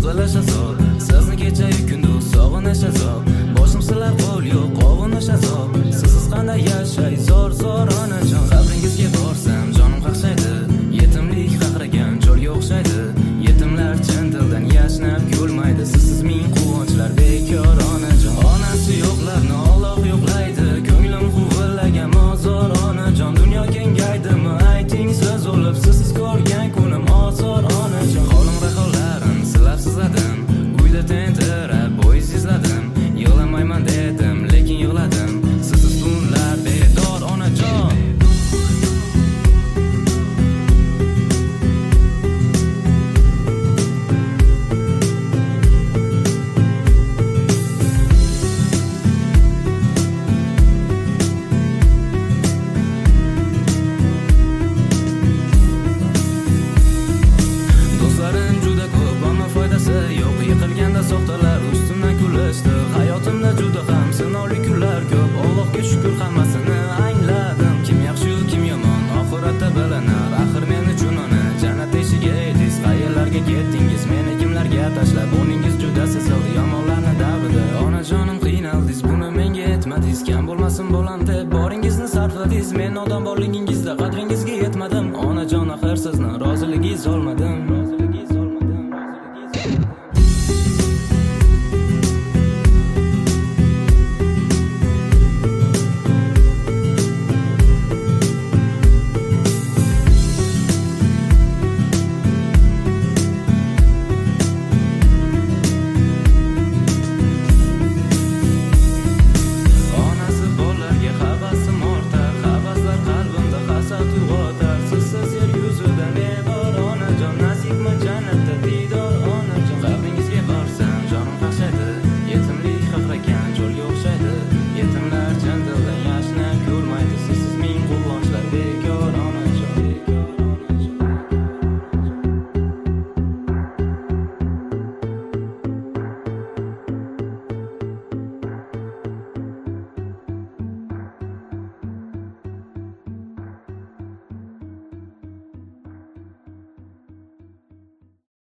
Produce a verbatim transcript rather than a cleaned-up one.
to'zalash azob. Sizni kecha-yu kunduz sog'inish azob. Boshim silar qo'l yo'q qovunish azob. Sizsiz qanday yashay zor zor onajon. Qabringizga borsam jonim qaqshaydi. Yetimlik qaqragan cho'lga o'xshaydi. Yetimlar chin dildan yashnab kulmaydi. Sizsiz ming quvonchlar bekor onajon. Onasi yo'qlarni Alloh yo'qlaydi. Ko'nglim huvillagan mozor onajon. Dunyo kengaydimi ayting siz o'lib. Sizsiz ko'rgan kunim ozor onajon. Qo'lim rahollarim silab sizladim. Uyda tentirab poyezd izladim. Yig'lamayman dedim lekin yig'ladim. Sizsiz tunlar bedor onajon. Do'stlarim juda ko'p, ammo foydasi yo'q. Yiqilganda soxtalar ustimdan kulishdi. Hayotimda juda ham sinovli kunlar ko'p. Allohga shukr hammasini angladim. Kim yaxshi, kim yomon oxiratda bilinar. Axir men uchun ona jannat eshigi edingiz. Qayerlarga ketdingiz? Meni kimlarga tashlab? O'ningiz juda sezildi yomonlarni davida. Onajonim qiynaldingiz, buni menga aytmadingiz. Kam bo'lmasin bo'lam deb boringizni sarfladingiz. Men odam borligingizda qadringizga yetmadim. Onajon axir sizni roziligingiz olmadim.